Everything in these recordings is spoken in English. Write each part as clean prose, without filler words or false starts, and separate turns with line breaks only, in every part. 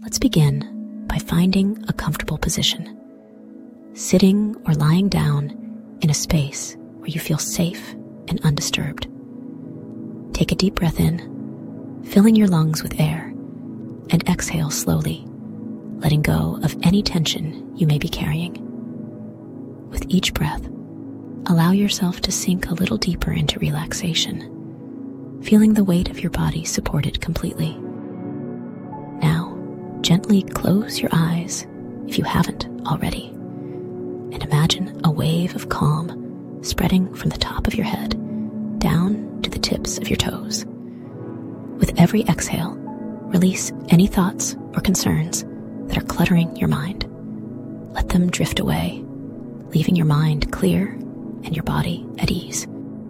Let's begin by finding a comfortable position. Sitting or lying down in a space where you feel safe and undisturbed. Take a deep breath in, filling your lungs with air, and exhale slowly, letting go of any tension you may be carrying. With each breath, allow yourself to sink a little deeper into relaxation, feeling the weight of your body supported completely. Now, gently close your eyes if you haven't already, and imagine a wave of calm spreading from the top of your head down to the tips of your toes. With every exhale, release any thoughts or concerns that are cluttering your mind. Let them drift away, leaving your mind clear and your body at ease.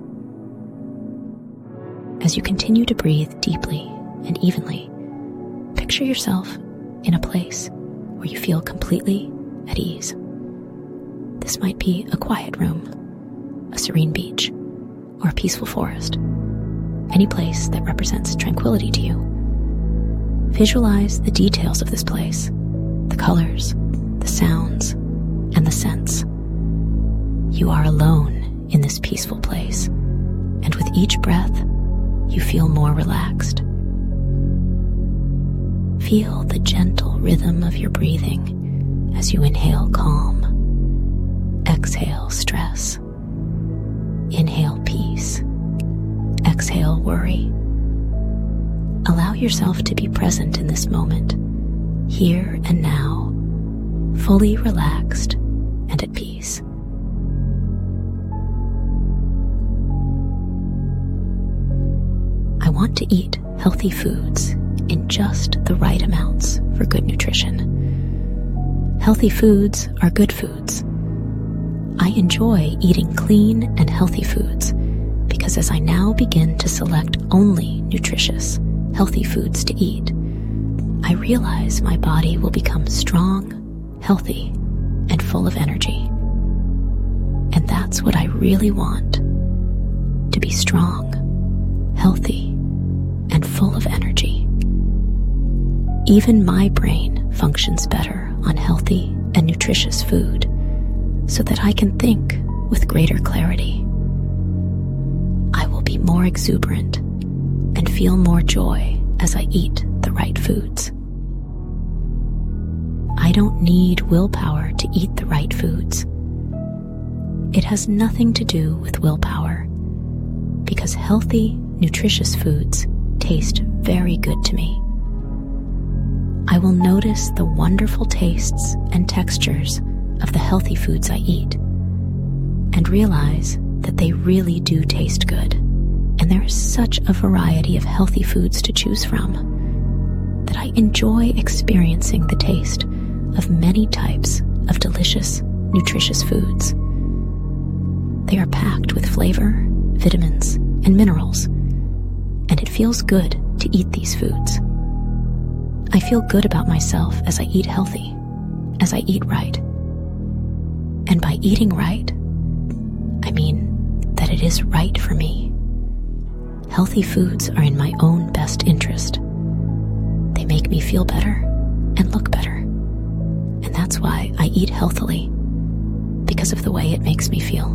As you continue to breathe deeply and evenly, picture yourself in a place where you feel completely at ease. This might be a quiet room, a serene beach, or a peaceful forest, any place that represents tranquility to you. Visualize the details of this place, the colors, the sounds, and the scents. You are alone in this peaceful place, and with each breath, you feel more relaxed. Feel the gentle rhythm of your breathing as you inhale calm, exhale stress, inhale peace, exhale worry. Allow yourself to be present in this moment, here and now, fully relaxed and at peace. I want to eat healthy foods in just the right amounts for good nutrition. Healthy foods are good foods. I enjoy eating clean and healthy foods because as I now begin to select only nutritious, healthy foods to eat, I realize my body will become strong, healthy, and full of energy. And that's what I really want, to be strong, healthy, and full of energy. Even my brain functions better on healthy and nutritious food so that I can think with greater clarity. I will be more exuberant and feel more joy as I eat the right foods. I don't need willpower to eat the right foods. It has nothing to do with willpower because healthy, nutritious foods taste very good to me. I will notice the wonderful tastes and textures of the healthy foods I eat and realize that they really do taste good. And there is such a variety of healthy foods to choose from that I enjoy experiencing the taste of many types of delicious, nutritious foods. They are packed with flavor, vitamins, and minerals, and it feels good to eat these foods. I feel good about myself as I eat healthy, as I eat right. And by eating right, I mean that it is right for me. Healthy foods are in my own best interest. They make me feel better and look better. And that's why I eat healthily, because of the way it makes me feel.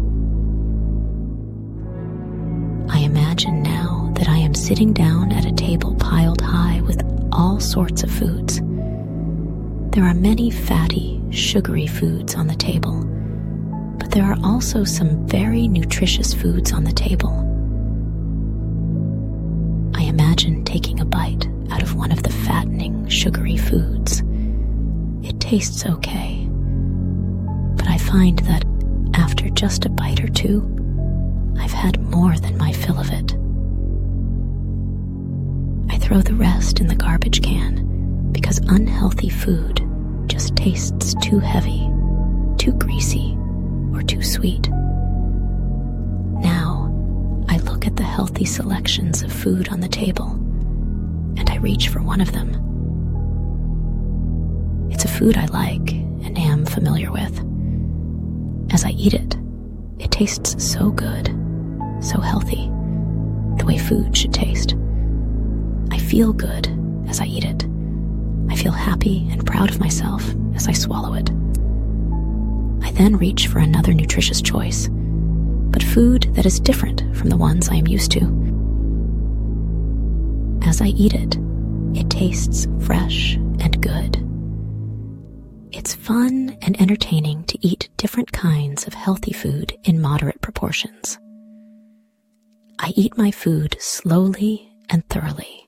I imagine now that I am sitting down at a table piled high with all sorts of foods. There are many fatty, sugary foods on the table, but there are also some very nutritious foods on the table. I imagine taking a bite out of one of the fattening, sugary foods. It tastes okay, but I find that after just a bite or two, I've had more than my fill of it. I throw the rest in the garbage can because unhealthy food just tastes too heavy, too greasy, or too sweet. Now, I look at the healthy selections of food on the table, and I reach for one of them. It's a food I like and am familiar with. As I eat it, it tastes so good, so healthy, the way food should taste. I feel good as I eat it. I feel happy and proud of myself as I swallow it. I then reach for another nutritious choice, but food that is different from the ones I am used to. As I eat it, it tastes fresh and good. It's fun and entertaining to eat different kinds of healthy food in moderate proportions. I eat my food slowly and thoroughly.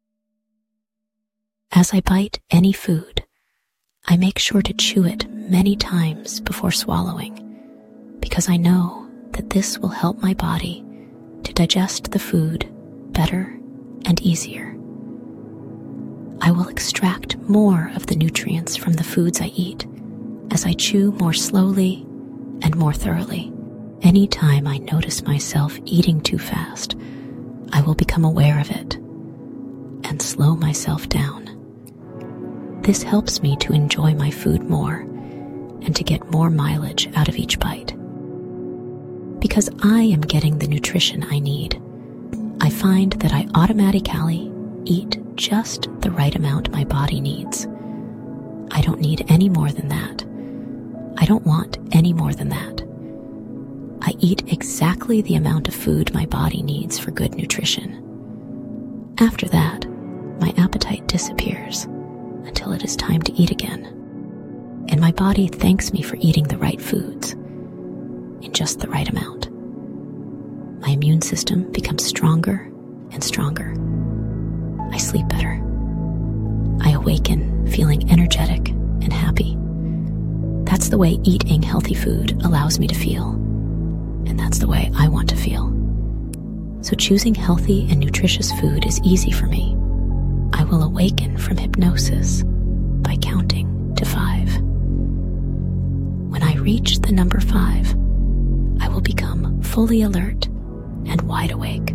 As I bite any food, I make sure to chew it many times before swallowing, because I know that this will help my body to digest the food better and easier. I will extract more of the nutrients from the foods I eat as I chew more slowly and more thoroughly. Anytime I notice myself eating too fast, I will become aware of it and slow myself down. This helps me to enjoy my food more and to get more mileage out of each bite. Because I am getting the nutrition I need, I find that I automatically eat just the right amount my body needs. I don't need any more than that. I don't want any more than that. I eat exactly the amount of food my body needs for good nutrition. After that, my appetite disappears until it is time to eat again. And my body thanks me for eating the right foods in just the right amount. My immune system becomes stronger and stronger. I sleep better. I awaken feeling energetic and happy. That's the way eating healthy food allows me to feel, and that's the way I want to feel. So choosing healthy and nutritious food is easy for me. I will awaken from hypnosis by counting to 5. When I reach the number 5, I will become fully alert and wide awake.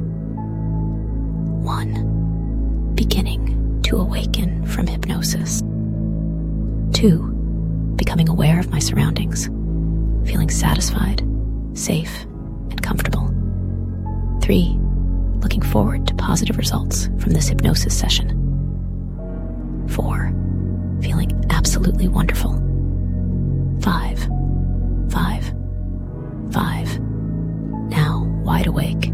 1. Beginning to awaken from hypnosis. 2. Becoming aware of my surroundings, feeling satisfied, safe, and comfortable. 3. Looking forward to positive results from this hypnosis session. 4. Feeling absolutely wonderful. 5. 5. 5. Now wide awake